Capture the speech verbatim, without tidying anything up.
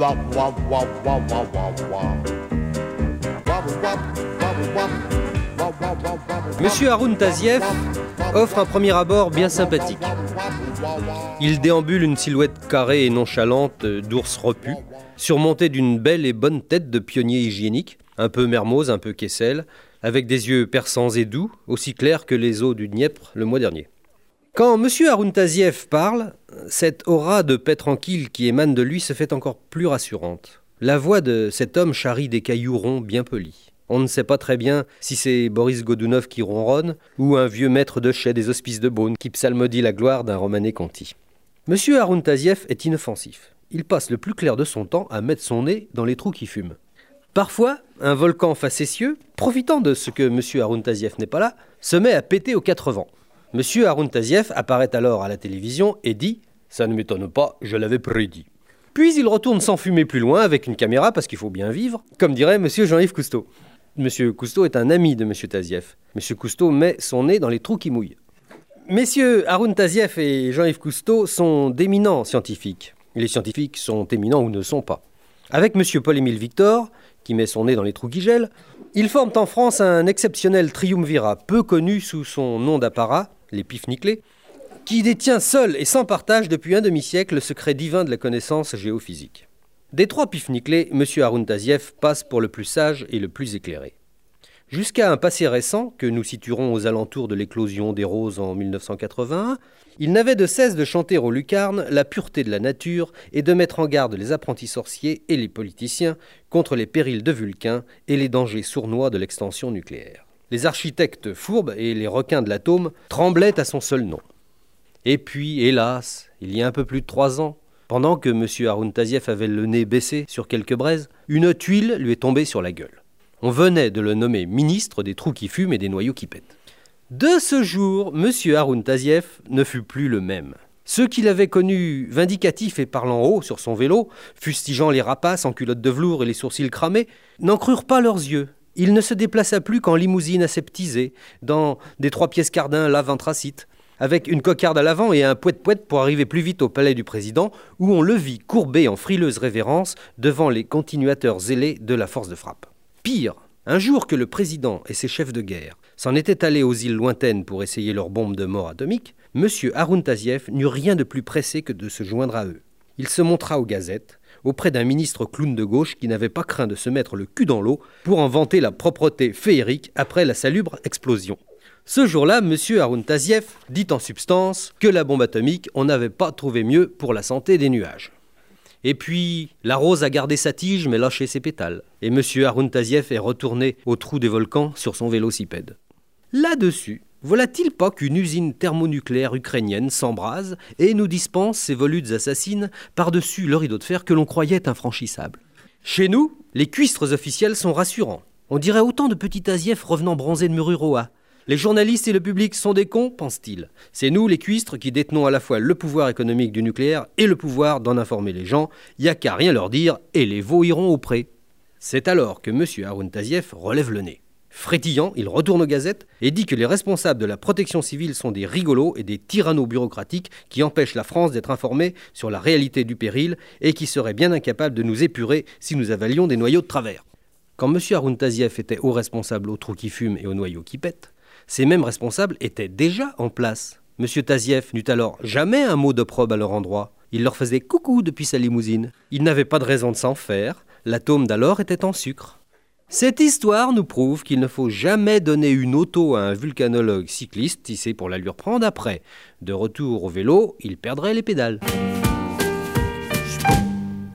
Monsieur Haroun Tazieff offre un premier abord bien sympathique. Il déambule une silhouette carrée et nonchalante d'ours repu, surmonté d'une belle et bonne tête de pionnier hygiénique, un peu mermoz, un peu Kessel, avec des yeux perçants et doux, aussi clairs que les eaux du Dniepr le mois dernier. Quand Monsieur Haroun Tazieff parle, cette aura de paix tranquille qui émane de lui se fait encore plus rassurante. La voix de cet homme charrie des cailloux ronds bien polis. On ne sait pas très bien si c'est Boris Godounov qui ronronne ou un vieux maître de chais des hospices de Beaune qui psalmodie la gloire d'un Romané Conti. Monsieur Haroun Tazieff est inoffensif. Il passe le plus clair de son temps à mettre son nez dans les trous qui fument. Parfois, un volcan facétieux, profitant de ce que Monsieur Haroun Tazieff n'est pas là, se met à péter aux quatre vents. Monsieur Haroun Tazieff apparaît alors à la télévision et dit « Ça ne m'étonne pas, je l'avais prédit ». Puis il retourne s'enfumer plus loin avec une caméra parce qu'il faut bien vivre, comme dirait Monsieur Jean-Yves Cousteau. Monsieur Cousteau est un ami de Monsieur Tazieff. Monsieur Cousteau met son nez dans les trous qui mouillent. Messieurs Haroun Tazieff et Jean-Yves Cousteau sont d'éminents scientifiques. Les scientifiques sont éminents ou ne sont pas. Avec Monsieur Paul-Émile Victor, qui met son nez dans les trous qui gèlent, ils forment en France un exceptionnel triumvirat, peu connu sous son nom d'apparat, les Pif-Niclés, qui détient seul et sans partage depuis un demi-siècle le secret divin de la connaissance géophysique. Des trois Pif-Niclés, Monsieur Haroun Tazieff passe pour le plus sage et le plus éclairé. Jusqu'à un passé récent, que nous situerons aux alentours de l'éclosion des roses en mille neuf cent quatre-vingt-un, il n'avait de cesse de chanter aux lucarnes la pureté de la nature et de mettre en garde les apprentis sorciers et les politiciens contre les périls de Vulcain et les dangers sournois de l'extension nucléaire. Les architectes fourbes et les requins de l'atome tremblaient à son seul nom. Et puis, hélas, il y a un peu plus de trois ans, pendant que M. Haroun Tazieff avait le nez baissé sur quelques braises, une tuile lui est tombée sur la gueule. On venait de le nommer ministre des trous qui fument et des noyaux qui pètent. De ce jour, M. Haroun Tazieff ne fut plus le même. Ceux qui l'avaient connu vindicatif et parlant haut sur son vélo, fustigeant les rapaces en culotte de velours et les sourcils cramés, n'en crurent pas leurs yeux. Il ne se déplaça plus qu'en limousine aseptisée, dans des trois pièces cardin lave anthracite, avec une cocarde à l'avant et un pouet-pouet pour arriver plus vite au palais du président, où on le vit courbé en frileuse révérence devant les continuateurs zélés de la force de frappe. Pire, un jour que le président et ses chefs de guerre s'en étaient allés aux îles lointaines pour essayer leurs bombes de mort atomique, M. Haroun Tazieff n'eut rien de plus pressé que de se joindre à eux. Il se montra aux gazettes, auprès d'un ministre clown de gauche qui n'avait pas craint de se mettre le cul dans l'eau pour en vanter la propreté féerique après la salubre explosion. Ce jour-là, M. Haroun Tazieff dit en substance que la bombe atomique, on n'avait pas trouvé mieux pour la santé des nuages. Et puis, la rose a gardé sa tige mais lâché ses pétales. Et M. Haroun Tazieff est retourné au trou des volcans sur son vélocipède. Là-dessus, voilà-t-il pas qu'une usine thermonucléaire ukrainienne s'embrase et nous dispense ses volutes assassines par-dessus le rideau de fer que l'on croyait infranchissable. Chez nous, les cuistres officiels sont rassurants. On dirait autant de petits Tazieff revenant bronzés de Mururoa. Les journalistes et le public sont des cons, pense-t-il. C'est nous, les cuistres, qui détenons à la fois le pouvoir économique du nucléaire et le pouvoir d'en informer les gens. Y a qu'à rien leur dire et les veaux iront au pré. C'est alors que M. Haroun Tazieff relève le nez. Frétillant, il retourne aux gazettes et dit que les responsables de la protection civile sont des rigolos et des tyrannos bureaucratiques qui empêchent la France d'être informée sur la réalité du péril et qui seraient bien incapables de nous épurer si nous avalions des noyaux de travers. Quand M. Haroun Tazieff était haut responsable aux trous qui fument et aux noyaux qui pètent, ces mêmes responsables étaient déjà en place. M. Tazieff n'eut alors jamais un mot d'opprobre à leur endroit. Il leur faisait coucou depuis sa limousine. Il n'avait pas de raison de s'en faire. L'atome d'alors était en sucre. Cette histoire nous prouve qu'il ne faut jamais donner une auto à un vulcanologue cycliste si c'est pour la lui reprendre après. De retour au vélo, il perdrait les pédales.